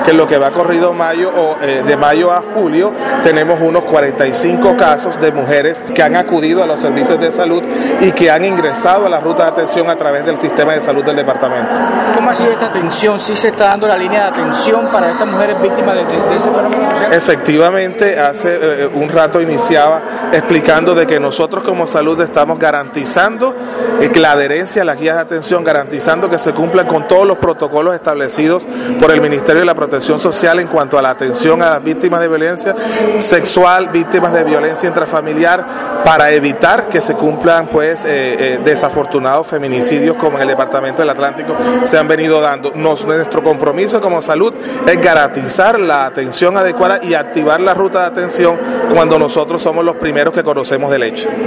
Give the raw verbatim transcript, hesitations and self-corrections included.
que en lo que va corrido mayo o eh, de mayo a julio tenemos unos cuarenta y cinco casos de mujeres que han acudido a los servicios de salud y que han ingresado a la ruta de atención a través del sistema de salud del departamento. ¿Cómo ha sido esta atención? ¿Sí se está dando la línea de atención para estas mujeres víctimas de, de, de ese fenómeno social? Efectivamente, hace eh, un rato iniciaba explicando de que nosotros como salud estamos garantizando eh, la adherencia a las guías de atención, garantizando que se cumplan con todos los protocolos establecidos por el Ministerio de la Protección Social en cuanto a la atención a las víctimas de violencia sexual, víctimas de violencia intrafamiliar, para evitar que se cumplan pues eh, eh, desafortunados feminicidios como en el Departamento del Atlántico se han venido dando. Nos, nuestro compromiso como salud es garantizar la atención adecuada y activar la ruta de atención cuando nosotros somos los primeros que conocemos del hecho.